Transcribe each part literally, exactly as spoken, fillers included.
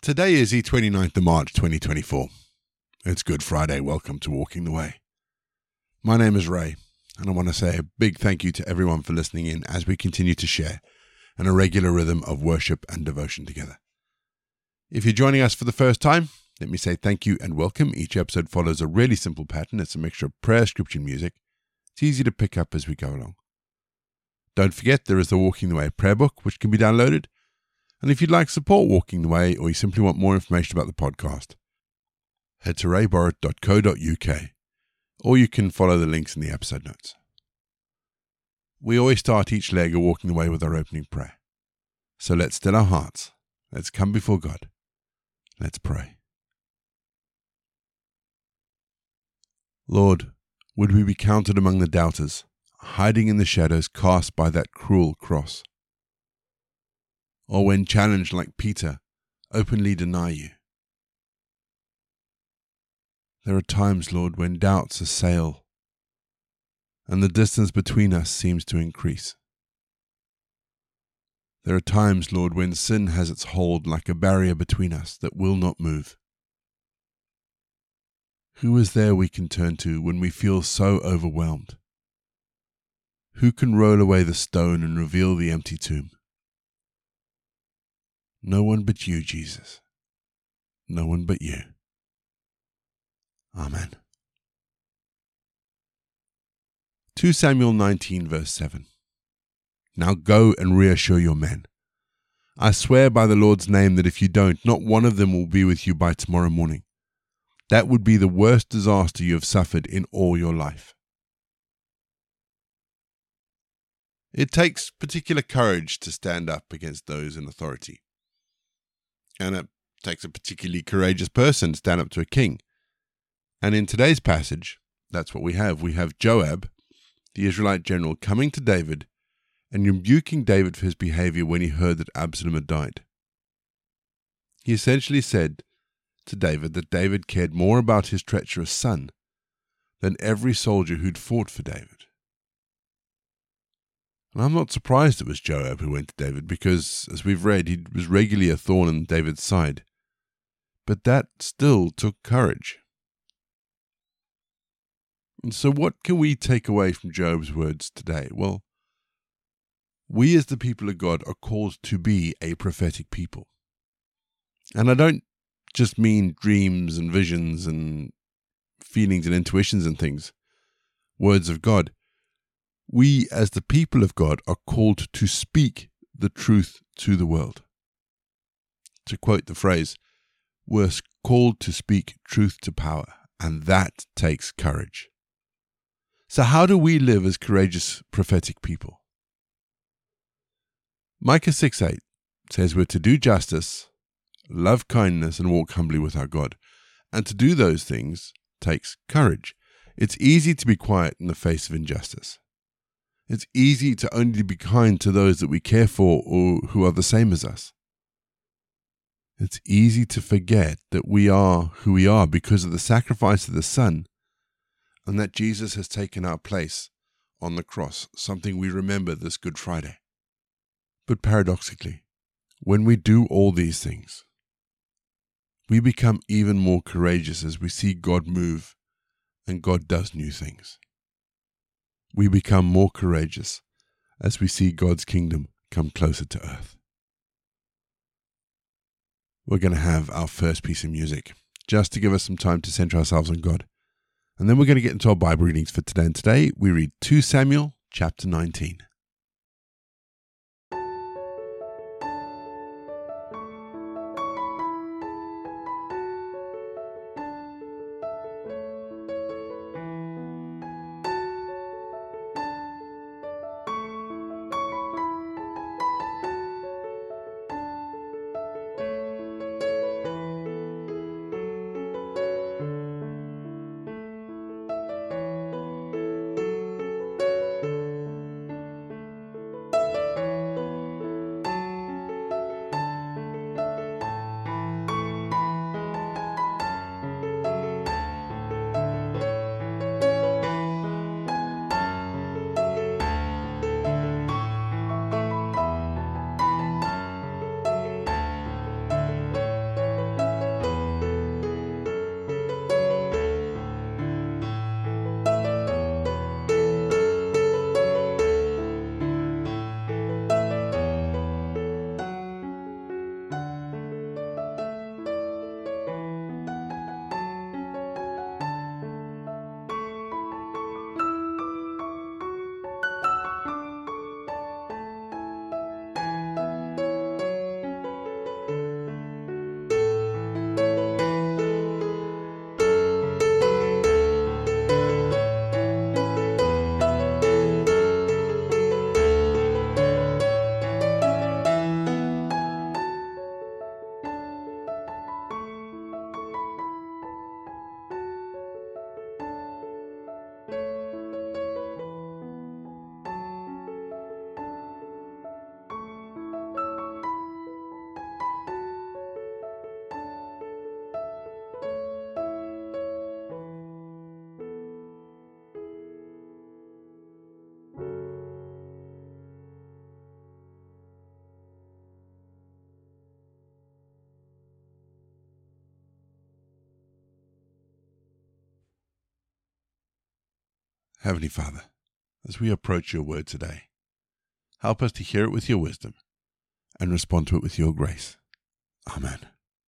Today is the twenty-ninth of March, twenty twenty-four. It's Good Friday. Welcome to Walking the Way. My name is Ray, and I want to say a big thank you to everyone for listening in as we continue to share in a regular rhythm of worship and devotion together. If you're joining us for the first time, let me say thank you and welcome. Each episode follows a really simple pattern. It's a mixture of prayer, scripture, and music. It's easy to pick up as we go along. Don't forget, there is the Walking the Way prayer book, which can be downloaded. And if you'd like to support Walking the Way, or you simply want more information about the podcast, head to ray borrett dot co dot uk, or you can follow the links in the episode notes. We always start each leg of Walking the Way with our opening prayer. So let's still our hearts. Let's come before God. Let's pray. Lord, would we be counted among the doubters, hiding in the shadows cast by that cruel cross? Or when challenged like Peter, openly deny you? There are times, Lord, when doubts assail, and the distance between us seems to increase. There are times, Lord, when sin has its hold like a barrier between us that will not move. Who is there we can turn to when we feel so overwhelmed? Who can roll away the stone and reveal the empty tomb? No one but you, Jesus. No one but you. Amen. Second Samuel nineteen verse seven. Now go and reassure your men. I swear by the Lord's name that if you don't, not one of them will be with you by tomorrow morning. That would be the worst disaster you have suffered in all your life. It takes particular courage to stand up against those in authority. And it takes a particularly courageous person to stand up to a king. And in today's passage, that's what we have. We have Joab, the Israelite general, coming to David and rebuking David for his behavior when he heard that Absalom had died. He essentially said to David that David cared more about his treacherous son than every soldier who'd fought for David. And I'm not surprised it was Joab who went to David because, as we've read, he was regularly a thorn in David's side. But that still took courage. And so what can we take away from Job's words today? Well, we as the people of God are called to be a prophetic people. And I don't just mean dreams and visions and feelings and intuitions and things, words of God. We as the people of God are called to speak the truth to the world. To quote the phrase, we're called to speak truth to power, and that takes courage. So how do we live as courageous prophetic people? Micah six eight says we're to do justice, love kindness, and walk humbly with our God. And to do those things takes courage. It's easy to be quiet in the face of injustice. It's easy to only be kind to those that we care for or who are the same as us. It's easy to forget that we are who we are because of the sacrifice of the Son, and that Jesus has taken our place on the cross, something we remember this Good Friday. But paradoxically, when we do all these things, we become even more courageous as we see God move and God does new things. We become more courageous as we see God's kingdom come closer to earth. We're going to have our first piece of music, just to give us some time to center ourselves on God. And then we're going to get into our Bible readings for today. And today we read Second Samuel chapter nineteen. Heavenly Father, as we approach your word today, help us to hear it with your wisdom and respond to it with your grace. Amen.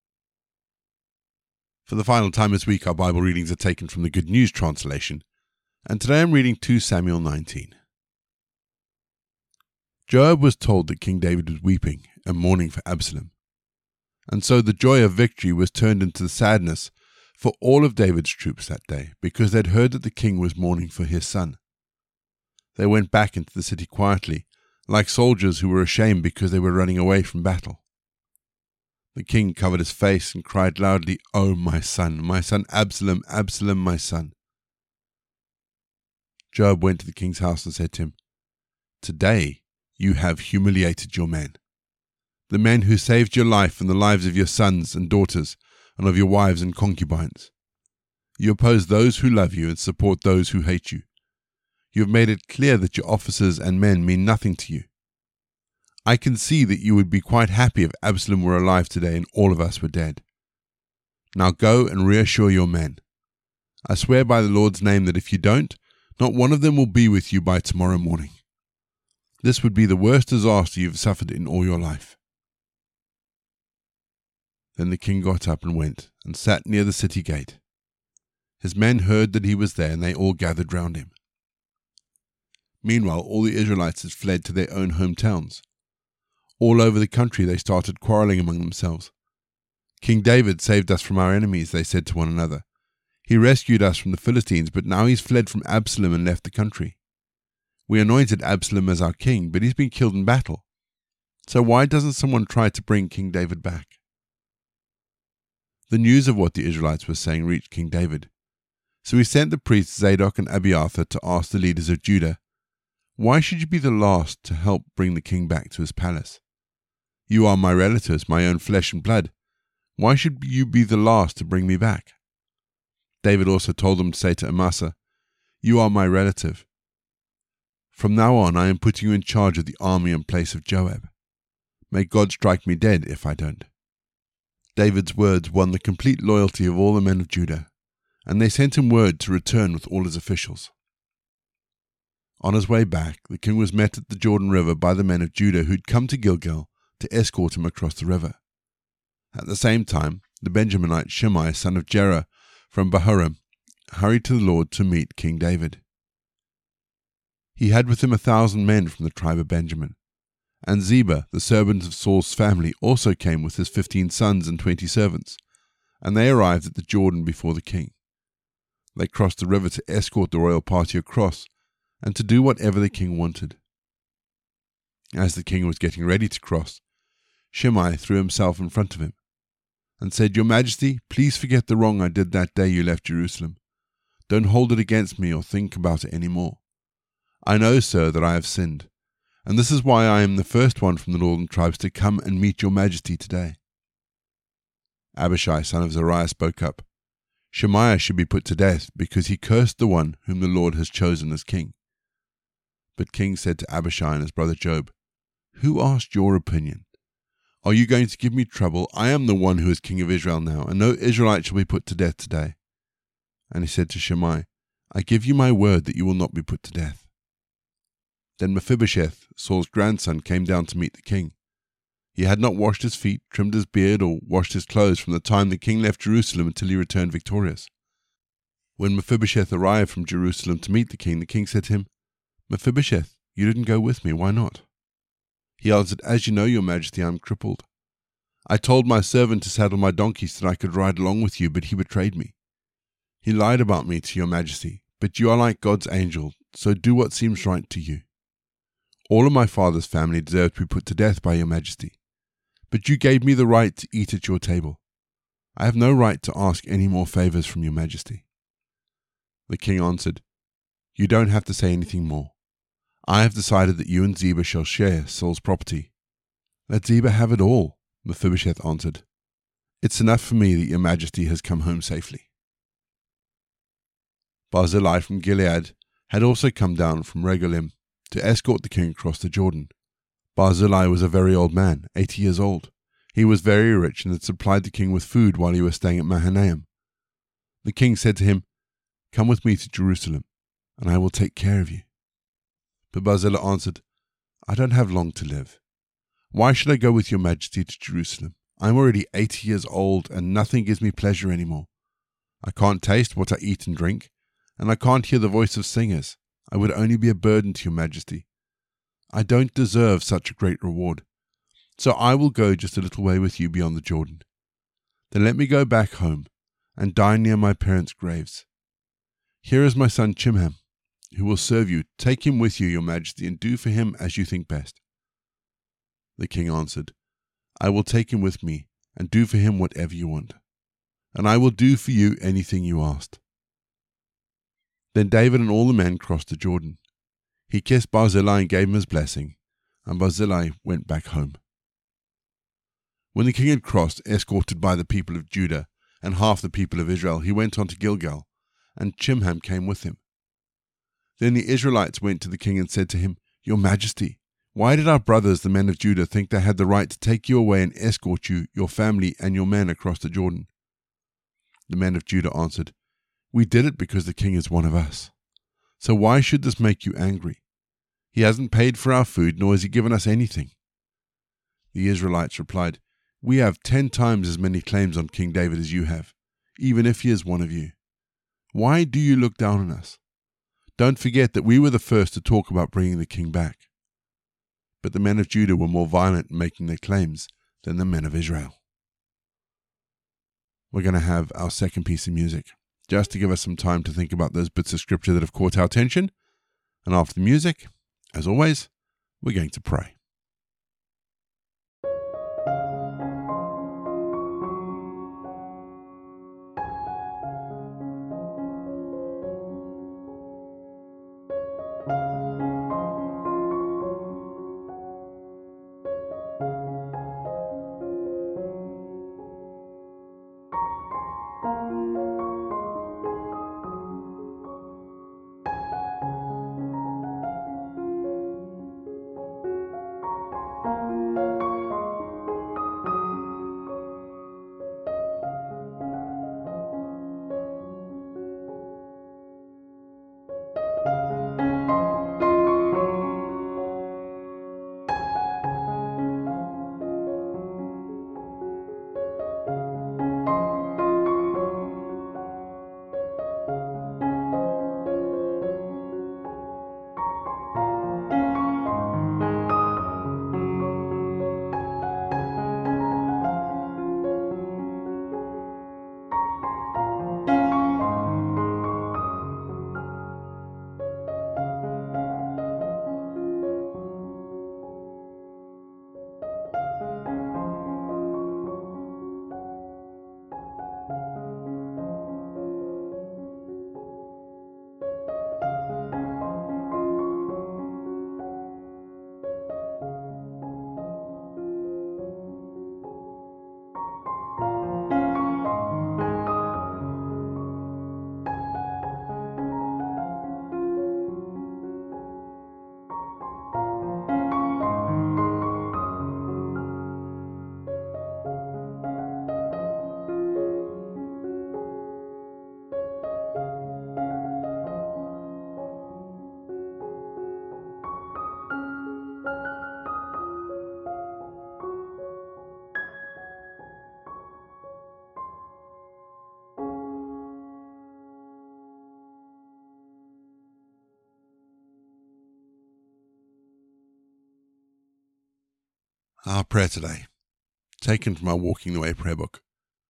For the final time this week, our Bible readings are taken from the Good News translation, and today I'm reading Second Samuel nineteen. Joab was told that King David was weeping and mourning for Absalom, and so the joy of victory was turned into sadness for all of David's troops that day, because they'd heard that the king was mourning for his son. They went back into the city quietly, like soldiers who were ashamed because they were running away from battle. The king covered his face and cried loudly, "Oh, my son, my son Absalom, Absalom, my son." Joab went to the king's house and said to him, "Today you have humiliated your men, the men who saved your life and the lives of your sons and daughters and of your wives and concubines. You oppose those who love you and support those who hate you. You have made it clear that your officers and men mean nothing to you. I can see that you would be quite happy if Absalom were alive today and all of us were dead. Now go and reassure your men. I swear by the Lord's name that if you don't, not one of them will be with you by tomorrow morning. This would be the worst disaster you've suffered in all your life." Then the king got up and went and sat near the city gate. His men heard that he was there, and they all gathered round him. Meanwhile, all the Israelites had fled to their own hometowns. All over the country they started quarreling among themselves. "King David saved us from our enemies," they said to one another. "He rescued us from the Philistines, but now he's fled from Absalom and left the country. We anointed Absalom as our king, but he's been killed in battle. So why doesn't someone try to bring King David back?" The news of what the Israelites were saying reached King David. So he sent the priests Zadok and Abiathar to ask the leaders of Judah, "Why should you be the last to help bring the king back to his palace? You are my relatives, my own flesh and blood. Why should you be the last to bring me back?" David also told them to say to Amasa, "You are my relative. From now on I am putting you in charge of the army in place of Joab. May God strike me dead if I don't." David's words won the complete loyalty of all the men of Judah, and they sent him word to return with all his officials. On his way back, the king was met at the Jordan River by the men of Judah who'd come to Gilgal to escort him across the river. At the same time, the Benjaminite Shimei, son of Jerah from Bahurim, hurried to the Lord to meet King David. He had with him a thousand men from the tribe of Benjamin, and Ziba, the servant of Saul's family, also came with his fifteen sons and twenty servants, and they arrived at the Jordan before the king. They crossed the river to escort the royal party across, and to do whatever the king wanted. As the king was getting ready to cross, Shimei threw himself in front of him, and said, "Your Majesty, please forget the wrong I did that day you left Jerusalem. Don't hold it against me or think about it any more. I know, sir, that I have sinned, and this is why I am the first one from the northern tribes to come and meet your Majesty today." Abishai, son of Zeruiah, spoke up. "Shemaiah should be put to death because he cursed the one whom the Lord has chosen as king." But king said to Abishai and his brother Joab, "Who asked your opinion? Are you going to give me trouble? I am the one who is king of Israel now, and no Israelite shall be put to death today." And he said to Shimei, "I give you my word that you will not be put to death." Then Mephibosheth, Saul's grandson, came down to meet the king. He had not washed his feet, trimmed his beard, or washed his clothes from the time the king left Jerusalem until he returned victorious. When Mephibosheth arrived from Jerusalem to meet the king, the king said to him, "Mephibosheth, you didn't go with me, why not?" He answered, "As you know, your Majesty, I am crippled. I told my servant to saddle my donkey so that I could ride along with you, but he betrayed me. He lied about me to your Majesty, but you are like God's angel, so do what seems right to you. All of my father's family deserve to be put to death by your Majesty, but you gave me the right to eat at your table. I have no right to ask any more favors from your Majesty." The king answered, "You don't have to say anything more. I have decided that you and Ziba shall share Saul's property." "Let Ziba have it all," Mephibosheth answered. "It's enough for me that your Majesty has come home safely." Barzillai from Gilead had also come down from Regalim to escort the king across the Jordan. Barzillai was a very old man, eighty years old. He was very rich and had supplied the king with food while he was staying at Mahanaim. The king said to him, "Come with me to Jerusalem. and I will take care of you." But Barzillai answered, "I don't have long to live. Why should I go with your majesty to Jerusalem? I'm already eighty years old, and nothing gives me pleasure anymore. I can't taste what I eat and drink, and I can't hear the voice of singers. I would only be a burden to your majesty. I don't deserve such a great reward. So I will go just a little way with you beyond the Jordan. Then let me go back home and die near my parents' graves. Here is my son Chimham, who will serve you. Take him with you, your majesty, and do for him as you think best." The king answered, "I will take him with me and do for him whatever you want, and I will do for you anything you asked." Then David and all the men crossed the Jordan. He kissed Barzillai and gave him his blessing, and Barzillai went back home. When the king had crossed, escorted by the people of Judah and half the people of Israel, he went on to Gilgal, and Chimham came with him. Then the Israelites went to the king and said to him, "Your majesty, why did our brothers, the men of Judah, think they had the right to take you away and escort you, your family, and your men across the Jordan?" The men of Judah answered, "We did it because the king is one of us. So why should this make you angry? He hasn't paid for our food, nor has he given us anything." The Israelites replied, "We have ten times as many claims on King David as you have, even if he is one of you. Why do you look down on us? Don't forget that we were the first to talk about bringing the king back." But the men of Judah were more violent in making their claims than the men of Israel. We're going to have our second piece of music, just to give us some time to think about those bits of scripture that have caught our attention. And after the music, as always, we're going to pray. Our prayer today, taken from our Walking the Way prayer book,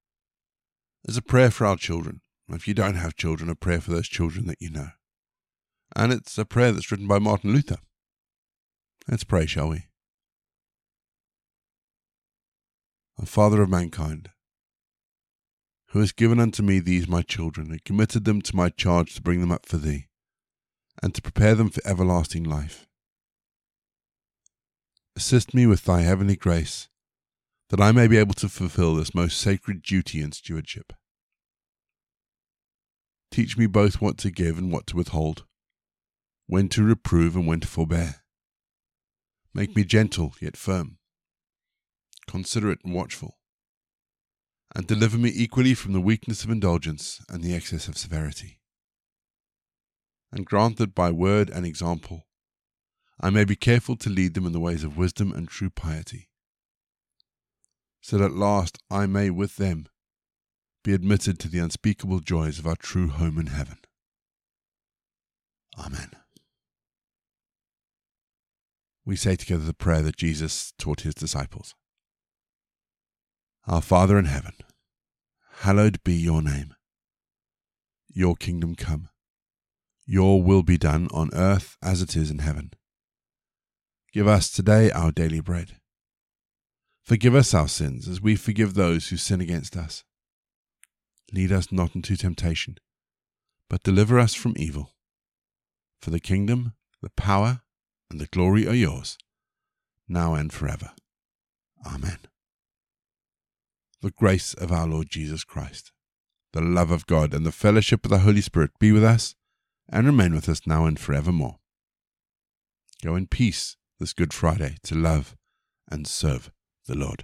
is a prayer for our children. If you don't have children, a prayer for those children that you know. And it's a prayer that's written by Martin Luther. Let's pray, shall we? O Father of mankind, who hast given unto me these my children, and committed them to my charge to bring them up for thee, and to prepare them for everlasting life, assist me with thy heavenly grace, that I may be able to fulfill this most sacred duty and stewardship. Teach me both what to give and what to withhold, when to reprove and when to forbear. Make me gentle yet firm, considerate and watchful, and deliver me equally from the weakness of indulgence and the excess of severity. and grant that by word and example I may be careful to lead them in the ways of wisdom and true piety, so that at last I may with them be admitted to the unspeakable joys of our true home in heaven. Amen. We say together the prayer that Jesus taught his disciples. Our Father in heaven, hallowed be your name. Your kingdom come. Your will be done on earth as it is in heaven. Give us today our daily bread. Forgive us our sins as we forgive those who sin against us. Lead us not into temptation, but deliver us from evil. For the kingdom, the power, and the glory are yours, now and forever. Amen. The grace of our Lord Jesus Christ, the love of God, and the fellowship of the Holy Spirit be with us and remain with us now and forevermore. Go in peace this Good Friday to love and serve the Lord.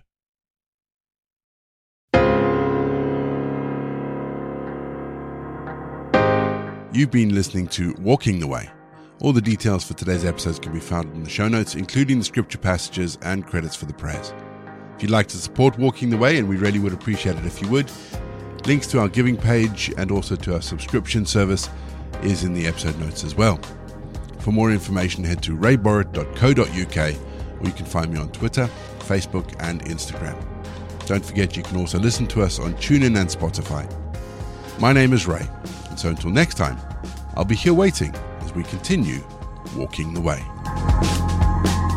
You've been listening to Walking the Way. All the details for today's episodes can be found in the show notes, including the scripture passages and credits for the prayers. If you'd like to support Walking the Way, and we really would appreciate it if you would, links to our giving page and also to our subscription service is in the episode notes as well. For more information, head to ray borrett dot co dot uk, or you can find me on Twitter, Facebook, and Instagram. Don't forget you can also listen to us on TuneIn and Spotify. My name is Ray, and so until next time, I'll be here waiting as we continue walking the way.